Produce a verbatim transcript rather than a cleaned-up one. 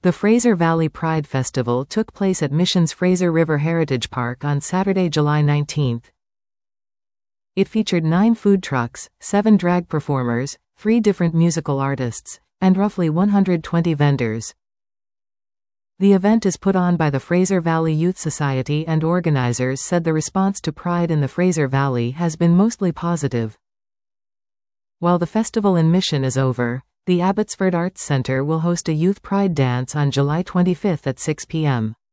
The Fraser Valley Pride Festival took place at Mission's Fraser River Heritage Park on Saturday, July nineteenth. It featured nine food trucks, seven drag performers, three different musical artists, and roughly one hundred twenty vendors. The event is put on by the Fraser Valley Youth Society, and organizers said the response to Pride in the Fraser Valley has been mostly positive. While the festival in Mission is over, the Abbotsford Arts Centre will host a Youth Pride dance on July twenty-fifth at six p m